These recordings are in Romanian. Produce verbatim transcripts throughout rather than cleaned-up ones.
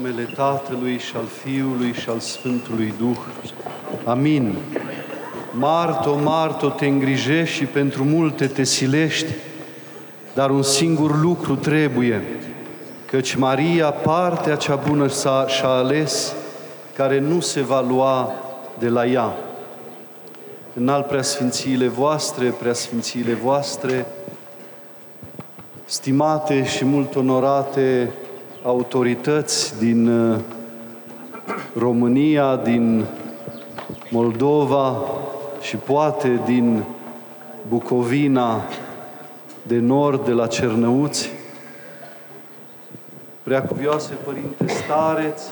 numele Tatălui și al Fiului și al Sfântului Duh. Amin. Marto, Marto, te îngrijești și pentru multe te silești, dar un singur lucru trebuie, căci Maria partea cea bună s-a, și-a ales, care nu se va lua de la ea. Înalt preasfințiile voastre, preasfințiile voastre, stimate și mult onorate autorități din România, din Moldova și poate din Bucovina de Nord, de la Cernăuți, preacuvioase Părinte Stareț,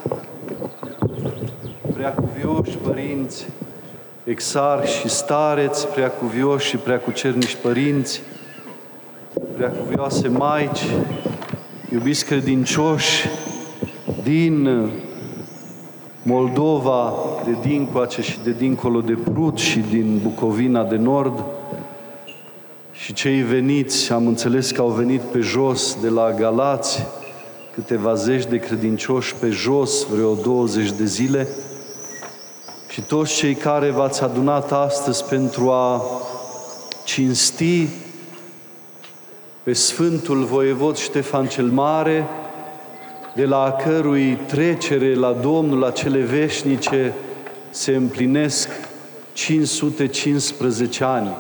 preacuvioși părinți exarhi și stareți, preacuvioși și preacucernici părinți, preacuvioase maici, iubiți credincioși din Moldova, de dincoace și de dincolo de Prut și din Bucovina de Nord, și cei veniți, am înțeles că au venit pe jos de la Galați, câteva zeci de credincioși pe jos, vreo douăzeci de zile, și toți cei care v-ați adunat astăzi pentru a cinsti pe Sfântul Voievod Ștefan cel Mare, de la a cărui trecere la Domnul, la cele veșnice, se împlinesc cinci sute cincisprezece ani.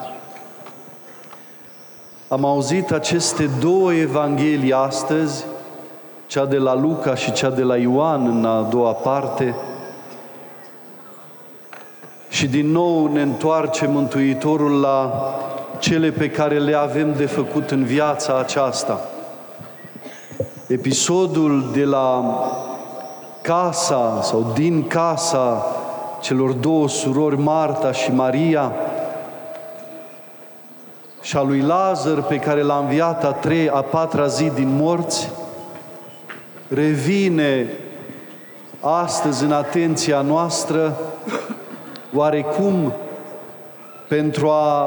Am auzit aceste două evanghelii astăzi, cea de la Luca și cea de la Ioan în a doua parte, și din nou ne întoarce Mântuitorul la cele pe care le avem de făcut în viața aceasta. Episodul de la casa sau din casa celor două surori, Marta și Maria, și a lui Lazar, pe care l-a înviat a treia, a patra zi din morți, revine astăzi în atenția noastră, oarecum pentru a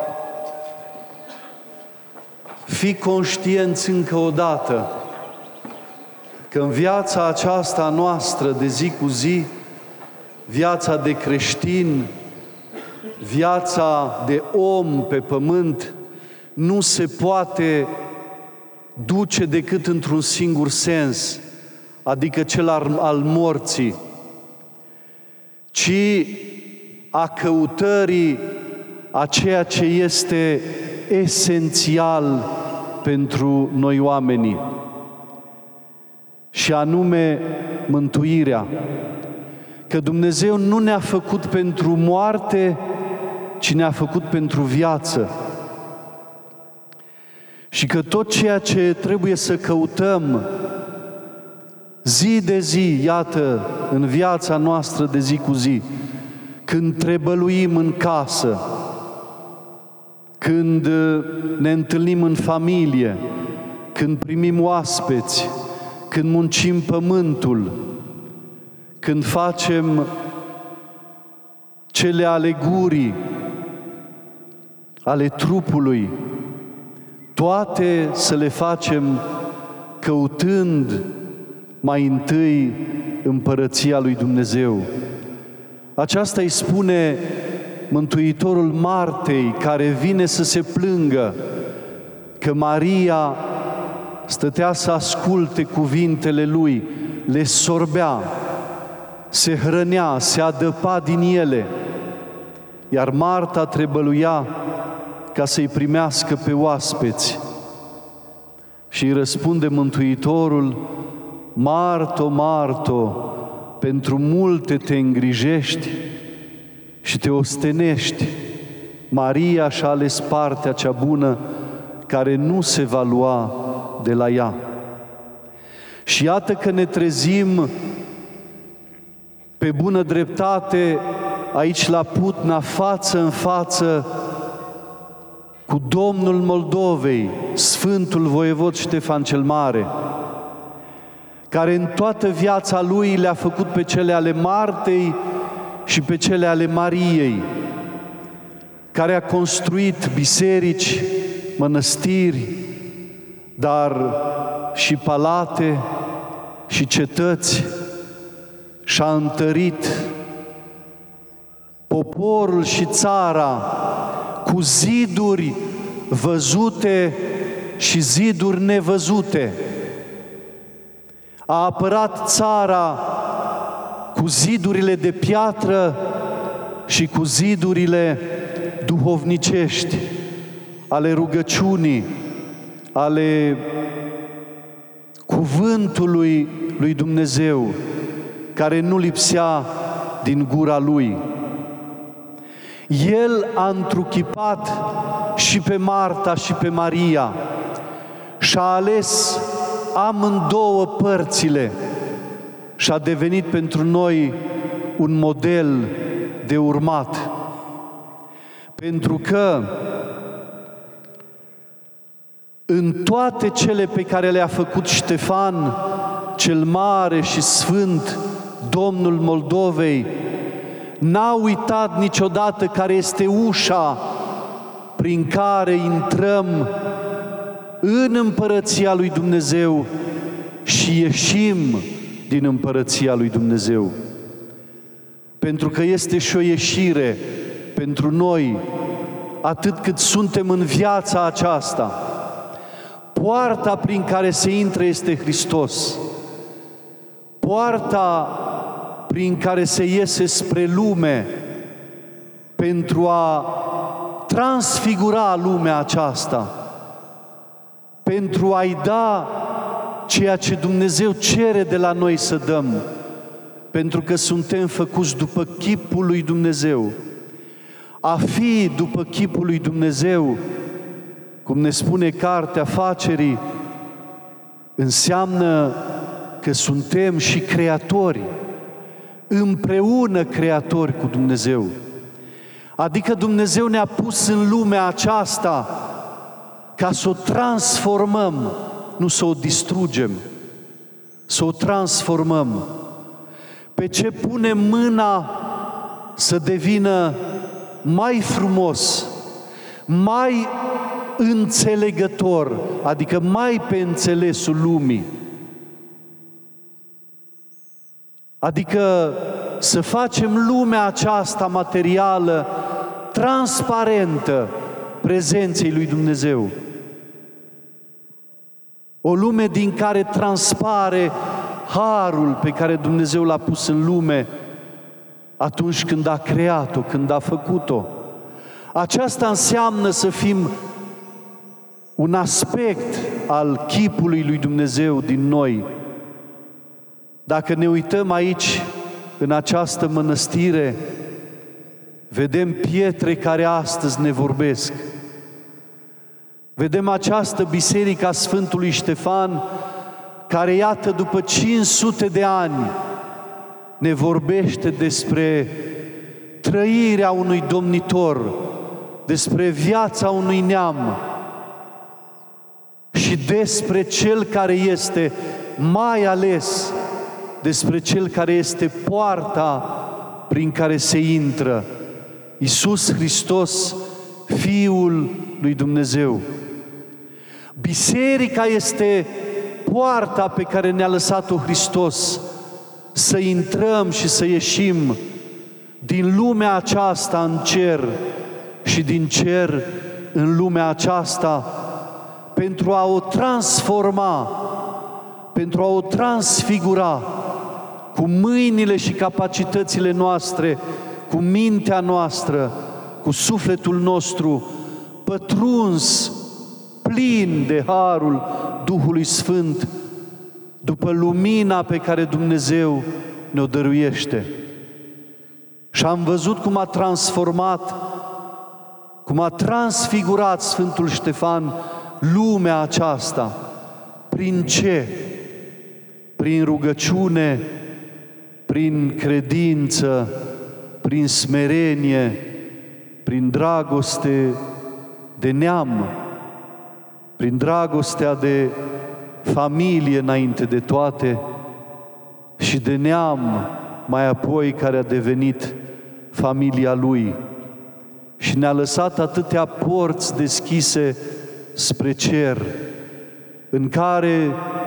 fi conștienți încă o dată că în viața aceasta noastră de zi cu zi, viața de creștin, viața de om pe pământ, nu se poate duce decât într-un singur sens, adică cel al, al morții, ci a căutării a ceea ce este esențial pentru noi oamenii, și anume mântuirea. Că Dumnezeu nu ne-a făcut pentru moarte, ci ne-a făcut pentru viață. Și că tot ceea ce trebuie să căutăm zi de zi, iată, în viața noastră de zi cu zi, când trebăluim în casă, când ne întâlnim în familie, când primim oaspeți, când muncim pământul, când facem cele ale gurii, ale trupului, toate să le facem căutând mai întâi împărăția lui Dumnezeu. Aceasta îi spune Mântuitorul Martei, care vine să se plângă că Maria stătea să asculte cuvintele lui, le sorbea, se hrănea, se adăpa din ele, iar Marta trebăluia ca să-i primească pe oaspeți. Și îi răspunde Mântuitorul: Marto, Marto, pentru multe te îngrijești și te ostenești. Maria și-a ales partea cea bună, care nu se va lua de la ea. Și iată că ne trezim pe bună dreptate aici la Putna, față în față cu Domnul Moldovei, Sfântul Voievod Ștefan cel Mare, care în toată viața lui le-a făcut pe cele ale Martei și pe cele ale Mariei, care a construit biserici, mănăstiri, dar și palate, și cetăți și-a întărit poporul și țara cu ziduri văzute și ziduri nevăzute. A apărat țara cu zidurile de piatră și cu zidurile duhovnicești, ale rugăciunii, ale cuvântului lui Dumnezeu, care nu lipsea din gura Lui. El a întruchipat și pe Marta și pe Maria și a ales amândouă părțile și a devenit pentru noi un model de urmat. Pentru că în toate cele pe care le-a făcut Ștefan, cel mare și sfânt, Domnul Moldovei, n-a uitat niciodată care este ușa prin care intrăm în Împărăția lui Dumnezeu și ieșim din Împărăția lui Dumnezeu. Pentru că este și o ieșire pentru noi, atât cât suntem în viața aceasta. Poarta prin care se intră este Hristos. Poarta prin care se iese spre lume pentru a transfigura lumea aceasta, pentru a-i da ceea ce Dumnezeu cere de la noi să dăm, pentru că suntem făcuți după chipul lui Dumnezeu. A fi după chipul lui Dumnezeu, cum ne spune Cartea Facerii, înseamnă că suntem și creatori, împreună creatori cu Dumnezeu. Adică Dumnezeu ne-a pus în lumea aceasta ca să o transformăm, nu să o distrugem, să o transformăm. Pe ce punem mâna să devină mai frumos, mai înțelegător, adică mai pe înțelesul lumii. Adică să facem lumea aceasta materială transparentă prezenței lui Dumnezeu. O lume din care transpare harul pe care Dumnezeu l-a pus în lume atunci când a creat-o, când a făcut-o. Aceasta înseamnă să fim un aspect al chipului lui Dumnezeu din noi. Dacă ne uităm aici, în această mănăstire, vedem pietre care astăzi ne vorbesc. Vedem această biserică a Sfântului Ștefan, care, iată, după cinci sute de ani, ne vorbește despre trăirea unui domnitor, despre viața unui neam și despre Cel care este mai ales, despre Cel care este poarta prin care se intră, Iisus Hristos, Fiul lui Dumnezeu. Biserica este poarta pe care ne-a lăsat-o Hristos, să intrăm și să ieșim din lumea aceasta în cer și din cer în lumea aceasta, pentru a o transforma, pentru a o transfigura cu mâinile și capacitățile noastre, cu mintea noastră, cu sufletul nostru, pătruns, plin de harul Duhului Sfânt, după lumina pe care Dumnezeu ne-o dăruiește. Și am văzut cum a transformat, cum a transfigurat Sfântul Ștefan lumea aceasta. Prin ce? Prin rugăciune, prin credință, prin smerenie, prin dragoste de neam, prin dragostea de familie înainte de toate și de neam mai apoi, care a devenit familia Lui. Și ne-a lăsat atâtea porți deschise spre cer, în care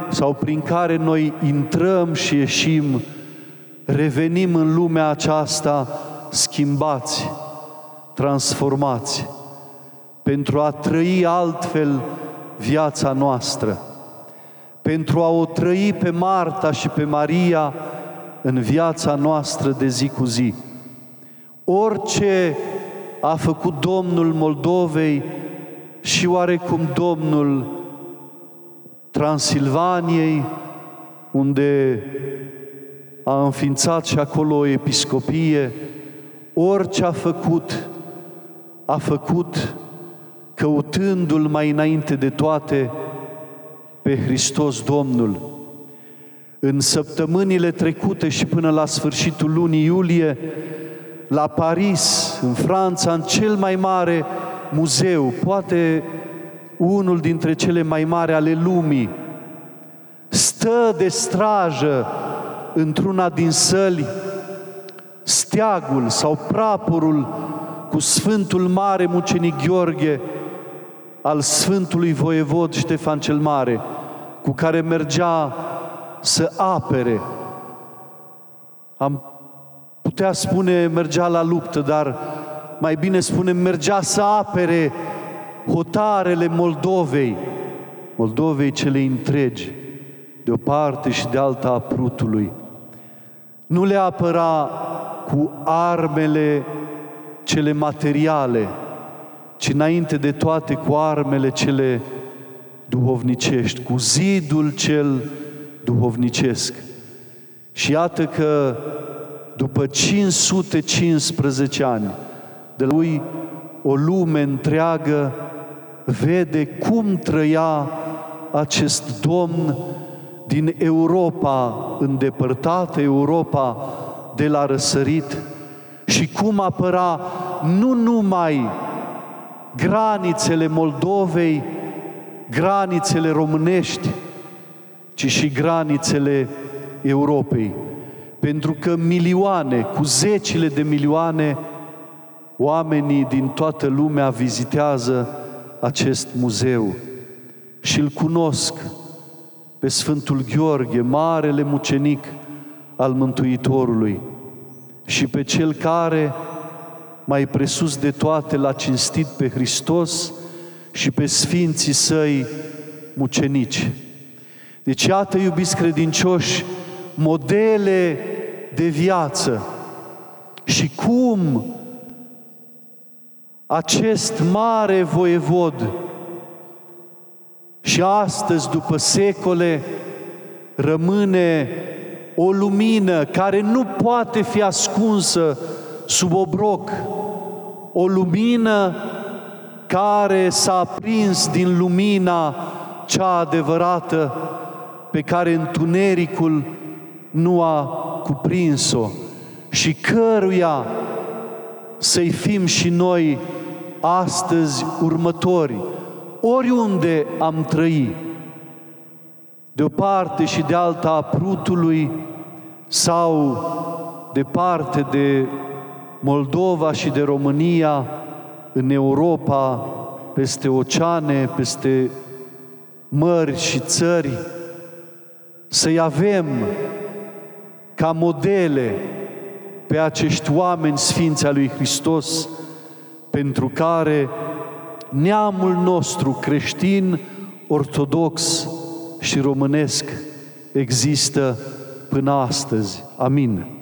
sau prin care noi intrăm și ieșim, revenim în lumea aceasta schimbați, transformați, pentru a trăi altfel viața noastră, pentru a o trăi pe Marta și pe Maria în viața noastră de zi cu zi. Orice a făcut Domnul Moldovei și oarecum Domnul Transilvaniei, unde a înființat și acolo o episcopie, orice a făcut, a făcut căutându-L mai înainte de toate pe Hristos Domnul. În săptămânile trecute și până la sfârșitul lunii iulie, la Paris, în Franța, în cel mai mare muzeu, poate unul dintre cele mai mari ale lumii, stă de strajă într-una din săli steagul sau praporul cu Sfântul Mare Mucenic Gheorghe al Sfântului Voievod Ștefan cel Mare, cu care mergea să apere. Am putea spune mergea la luptă, dar mai bine spunem mergea să apere hotarele Moldovei, Moldovei celei întregi, de o parte și de alta a Prutului. Nu le apăra cu armele cele materiale, ci înainte de toate cu armele cele duhovnicești, cu zidul cel duhovnicesc. Și iată că după cinci sute cincisprezece ani de lui, o lume întreagă vede cum trăia acest Domn din Europa îndepărtată, Europa de la răsărit, și cum apăra nu numai granițele Moldovei, granițele românești, ci și granițele Europei. Pentru că milioane, cu zecile de milioane, oamenii din toată lumea vizitează acest muzeu și îl cunosc pe Sfântul Gheorghe, marele mucenic al Mântuitorului, și pe Cel care, mai presus de toate, l-a cinstit pe Hristos și pe Sfinții Săi mucenici. Deci, iată, iubiți credincioși, modele de viață și cum acest mare voievod și astăzi, după secole, rămâne o lumină care nu poate fi ascunsă sub obroc, o lumină care s-a aprins din lumina cea adevărată pe care întunericul nu a cuprins-o și căruia să-i fim și noi astăzi următori, oriunde am trăi, de o parte și de alta a Prutului sau departe de Moldova și de România, în Europa, peste oceane, peste mări și țări, să-i avem ca modele pe acești oameni sfinți al lui Hristos, pentru care neamul nostru creștin, ortodox și românesc există până astăzi. Amin.